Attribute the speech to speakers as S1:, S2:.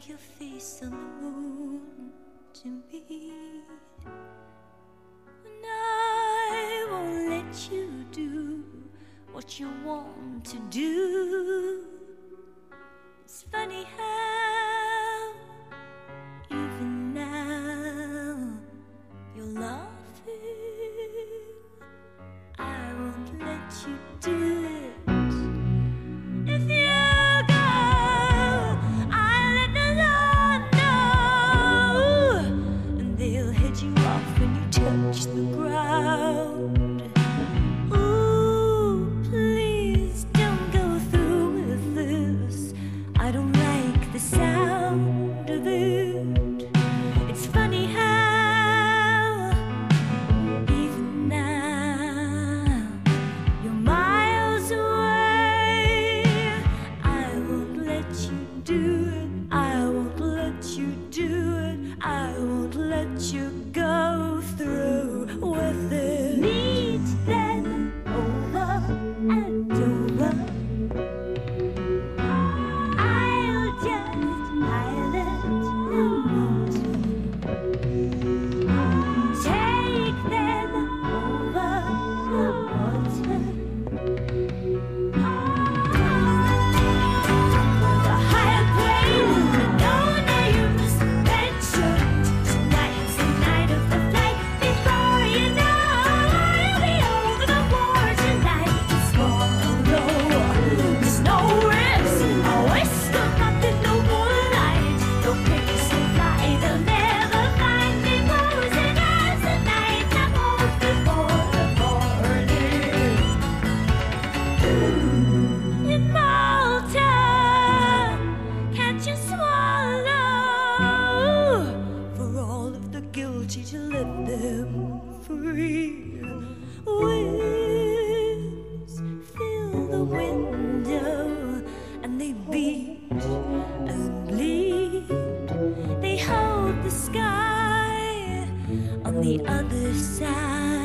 S1: like your face on the moon to me. And I won't let you do what you want to do. It's funny how even now you're laughing. I won't let you do it. If you go, I'll let the Lord know, and they'll head you off when you touch the ground. Ooh, please don't go through with this. I don't like the sound of it. It's funny how even now you're miles away. I won't let you do it. I won't let you do it. I won't let you go through with it. Meet them over and over. I'll just pilot the motor. Take them over the water. The higher grade, no names mentioned. Tonight's the night of the flight. Before you know, I'll be over the water like a swallow. There's no risk, a whisk of nothing, no moonlight. No pigs will fly, they'll never find me posing as the night I'm home before the morning. In Malta, can't you swallow for all of the guilty to let them free? Winds fill the window and they beat and bleed. They hold the sky on the other side.